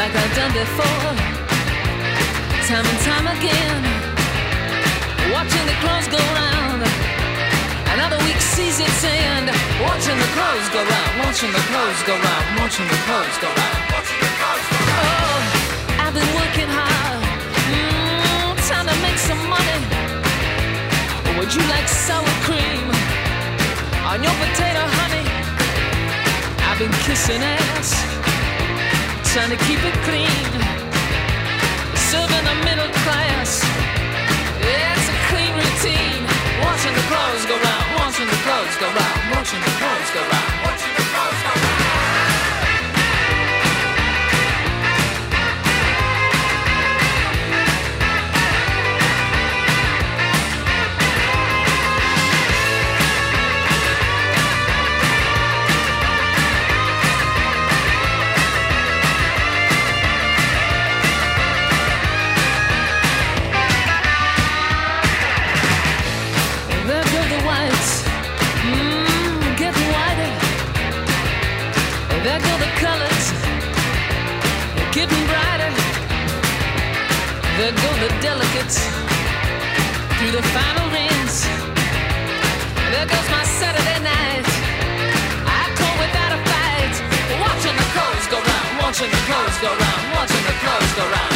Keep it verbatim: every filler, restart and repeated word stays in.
like I've done before, time and time again, watching the clothes go round. Another week sees its end, watching the clothes go round, watching the clothes go round, watching the clothes go round, watching the clothes go round. Oh, I've been working hard, mm, time to make some money. Would you like sour cream on your potato, honey? I've been kissing ass, trying to keep it clean, serving the middle class. Yeah, it's a clean routine. Watching the clothes go round, watching the clothes go round, watching the clothes go round, watching the clothes go round. There go the colors, getting brighter. There go the delegates through the final rings. There goes my Saturday night, I call without a fight. Watching the clothes go round, watching the clothes go round, watching the clothes go round.